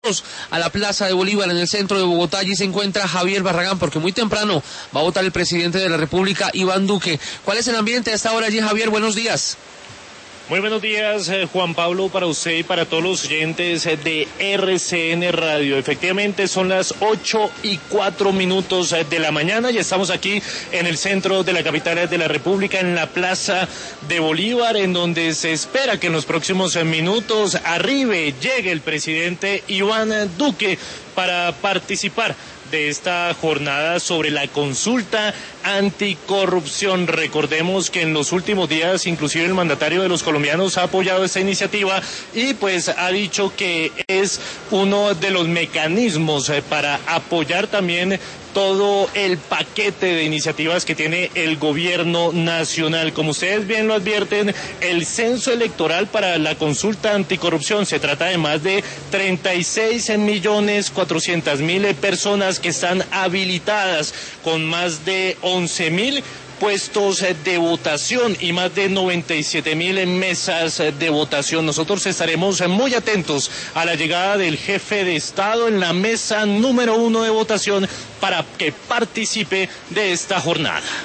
A la Plaza de Bolívar en el centro de Bogotá. Allí se encuentra Javier Barragán porque muy temprano va a votar el presidente de la República, Iván Duque. ¿Cuál es el ambiente a esta hora allí, Javier? Buenos días. Muy buenos días, Juan Pablo, para usted y para todos los oyentes de RCN Radio. Efectivamente son las 8:04 de la mañana y estamos aquí en el centro de la capital de la República, en la Plaza de Bolívar, en donde se espera que en los próximos minutos llegue el presidente Iván Duque para participar de esta jornada sobre la consulta anticorrupción. Recordemos que en los últimos días inclusive el mandatario de los colombianos ha apoyado esta iniciativa y pues ha dicho que es uno de los mecanismos para apoyar también todo el paquete de iniciativas que tiene el gobierno nacional. Como ustedes bien lo advierten, el censo electoral para la consulta anticorrupción se trata de más de 36.400.000 personas que están habilitadas, con más de 11.000 puestos de votación y más de 97.000 mesas de votación. Nosotros estaremos muy atentos a la llegada del jefe de Estado en la mesa número 1 de votación para que participe de esta jornada.